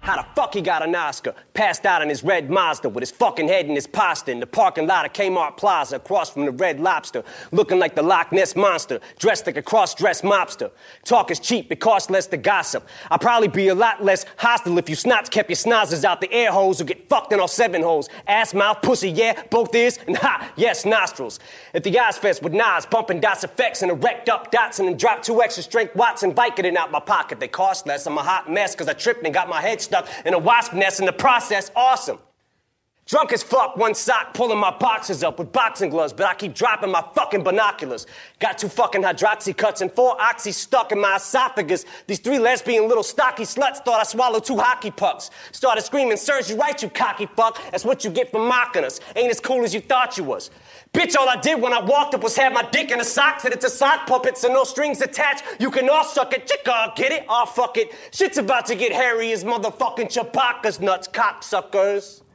How the fuck he got an Oscar? Passed out in his red Mazda with his fucking head in his pasta in the parking lot of Kmart Plaza across from the Red Lobster, looking like the Loch Ness Monster, dressed like a cross-dressed mobster. Talk is cheap, it costs less to gossip. I'd probably be a lot less hostile if you snots kept your snozzers out the air holes or get fucked in all 7 holes. Ass, mouth, pussy, yeah, both ears, and ha, yes, nostrils. At the Ozfest with Nas, bumping DOS effects and erect up dots and then drop 2 extra strength watts and Vicodin out my pocket. They cost less, I'm a hot mess cause I tripped and got my head stuck in a wasp nest in the process, awesome. Drunk as fuck, one sock pulling my boxers up with boxing gloves, but I keep dropping my fucking binoculars. Got 2 fucking hydroxy cuts and 4 oxy stuck in my esophagus. These 3 lesbian little stocky sluts thought I swallowed 2 hockey pucks. Started screaming, "Serves you right, you cocky fuck. That's what you get for mocking us. Ain't as cool as you thought you was." Bitch, all I did when I walked up was have my dick in a sock, said it's a sock puppet, so no strings attached. You can all suck it, chicka, get it? Aw, fuck it. Shit's about to get hairy as motherfucking Chewbacca's nuts, cocksuckers.